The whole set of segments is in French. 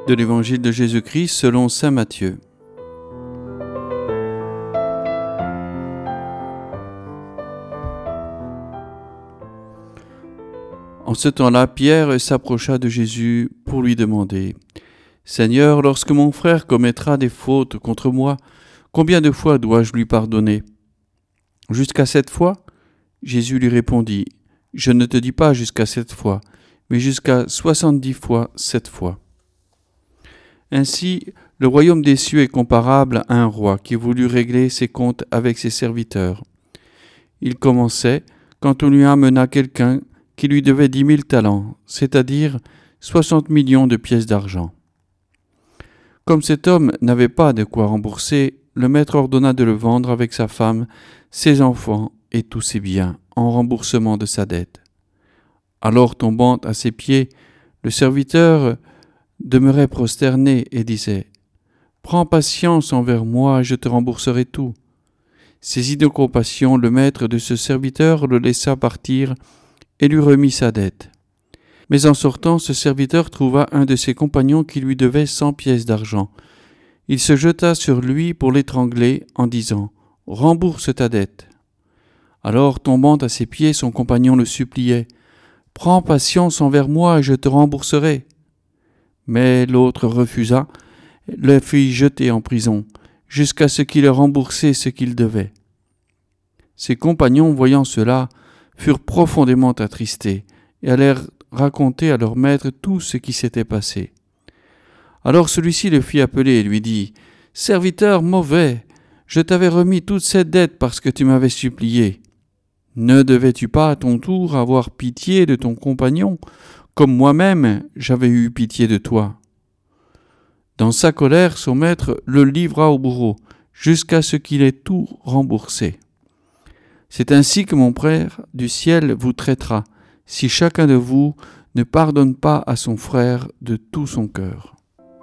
De l'Évangile de Jésus-Christ selon saint Matthieu. En ce temps-là, Pierre s'approcha de Jésus pour lui demander : « Seigneur, lorsque mon frère commettra des fautes contre moi, combien de fois dois-je lui pardonner ? Jusqu'à 7 fois ? » Jésus lui répondit : « Je ne te dis pas jusqu'à 7 fois, mais jusqu'à 70 fois 7 fois. » Ainsi, le royaume des cieux est comparable à un roi qui voulut régler ses comptes avec ses serviteurs. Il commençait quand on lui amena quelqu'un qui lui devait 10 000 talents, c'est-à-dire 60 millions de pièces d'argent. Comme cet homme n'avait pas de quoi rembourser, le maître ordonna de le vendre avec sa femme, ses enfants et tous ses biens, en remboursement de sa dette. Alors, tombant à ses pieds, le serviteur demeurait prosterné et disait : « Prends patience envers moi, je te rembourserai tout. » Saisi de compassion, le maître de ce serviteur le laissa partir et lui remit sa dette. Mais en sortant, ce serviteur trouva un de ses compagnons qui lui devait 100 pièces d'argent. Il se jeta sur lui pour l'étrangler en disant : « Rembourse ta dette. » Alors, tombant à ses pieds, son compagnon le suppliait : « Prends patience envers moi et je te rembourserai. » Mais l'autre refusa, le fit jeter en prison, jusqu'à ce qu'il ait remboursé ce qu'il devait. Ses compagnons, voyant cela, furent profondément attristés et allèrent raconter à leur maître tout ce qui s'était passé. Alors celui-ci le fit appeler et lui dit : « Serviteur mauvais, je t'avais remis toute cette dette parce que tu m'avais supplié. Ne devais-tu pas à ton tour avoir pitié de ton compagnon, comme moi-même j'avais eu pitié de toi ? » Dans sa colère, son maître le livra au bourreau, jusqu'à ce qu'il ait tout remboursé. C'est ainsi que mon Père du ciel vous traitera, si chacun de vous ne pardonne pas à son frère de tout son cœur.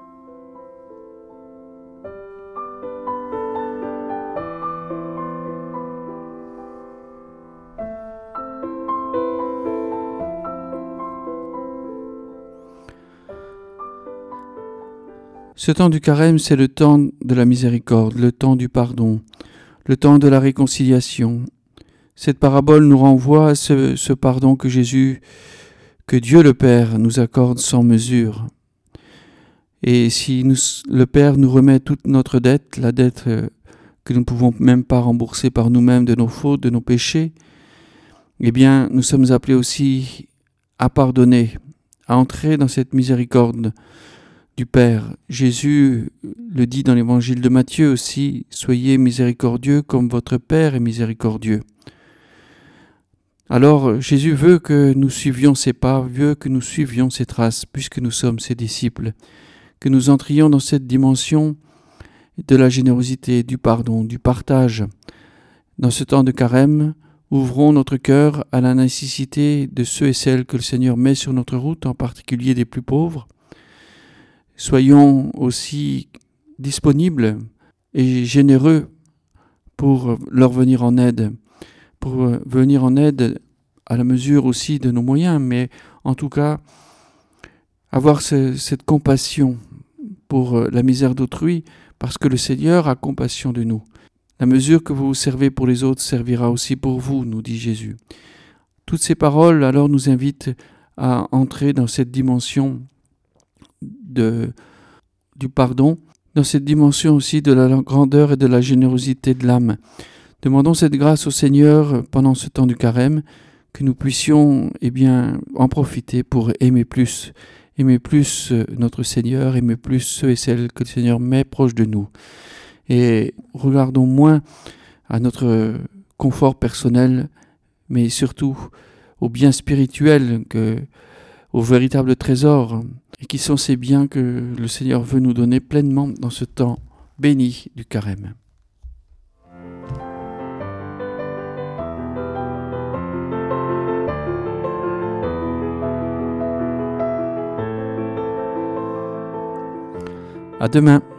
Ce temps du carême, c'est le temps de la miséricorde, le temps du pardon, le temps de la réconciliation. Cette parabole nous renvoie à ce pardon que Dieu le Père nous accorde sans mesure. Et si le Père nous remet toute notre dette, la dette que nous ne pouvons même pas rembourser par nous-mêmes de nos fautes, de nos péchés, eh bien, nous sommes appelés aussi à pardonner, à entrer dans cette miséricorde du Père. Jésus le dit dans l'Évangile de Matthieu aussi : « Soyez miséricordieux comme votre Père est miséricordieux. » Alors Jésus veut que nous suivions ses pas, veut que nous suivions ses traces, puisque nous sommes ses disciples, que nous entrions dans cette dimension de la générosité, du pardon, du partage. Dans ce temps de carême, ouvrons notre cœur à la nécessité de ceux et celles que le Seigneur met sur notre route, en particulier des plus pauvres. Soyons aussi disponibles et généreux pour leur venir en aide, à la mesure aussi de nos moyens, mais en tout cas, avoir cette compassion pour la misère d'autrui, parce que le Seigneur a compassion de nous. La mesure que vous servez pour les autres servira aussi pour vous, nous dit Jésus. Toutes ces paroles alors nous invitent à entrer dans cette dimension du pardon, dans cette dimension aussi de la grandeur et de la générosité de l'âme. Demandons cette grâce au Seigneur pendant ce temps du carême, que nous puissions en profiter pour aimer plus notre Seigneur, aimer plus ceux et celles que le Seigneur met proches de nous. Et regardons moins à notre confort personnel, mais surtout au bien spirituel, au véritable trésor, et qui sont ces biens que le Seigneur veut nous donner pleinement dans ce temps béni du carême. À demain.